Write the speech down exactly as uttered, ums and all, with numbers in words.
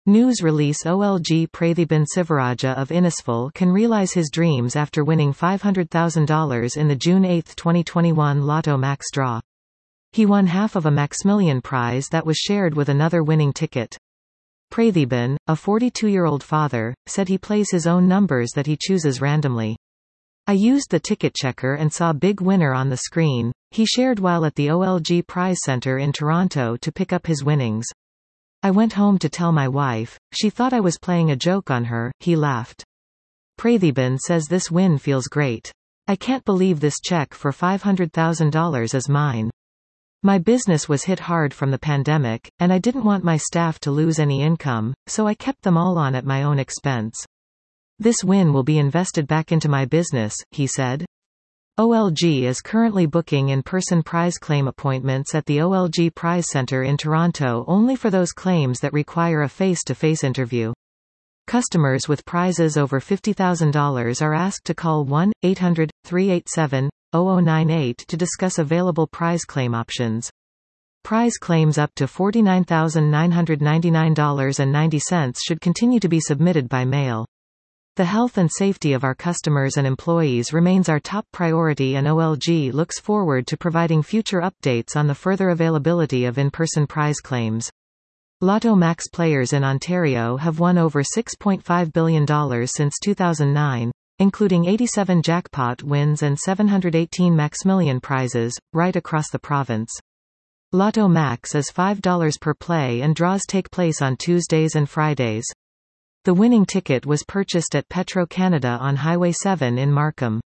News release: O L G Prathiban Sivaraja of Innisfil can realize his dreams after winning five hundred thousand dollars in the June eighth twenty twenty-one Lotto Max draw. He won half of a Maxmillion prize that was shared with another winning ticket. Prathiban, a forty-two-year-old father, said he plays his own numbers that he chooses randomly. "I used the ticket checker and saw big winner on the screen," he shared while at the O L G Prize Center in Toronto to pick up his winnings. "I went home to tell my wife. She thought I was playing a joke on her," he laughed. Prathiban says this win feels great. "I can't believe this check for five hundred thousand dollars is mine. My business was hit hard from the pandemic, and I didn't want my staff to lose any income, so I kept them all on at my own expense. This win will be invested back into my business," he said. O L G is currently booking in-person prize claim appointments at the O L G Prize Center in Toronto only for those claims that require a face-to-face interview. Customers with prizes over fifty thousand dollars are asked to call one eight hundred, three eight seven, zero zero nine eight to discuss available prize claim options. Prize claims up to forty-nine thousand nine hundred ninety-nine dollars and ninety cents should continue to be submitted by mail. "The health and safety of our customers and employees remains our top priority, and O L G looks forward to providing future updates on the further availability of in-person prize claims." Lotto Max players in Ontario have won over six point five billion dollars since two thousand nine, including eighty-seven jackpot wins and seven hundred eighteen Maxmillion prizes, right across the province. Lotto Max is five dollars per play and draws take place on Tuesdays and Fridays. The winning ticket was purchased at Petro-Canada on Highway seven in Markham.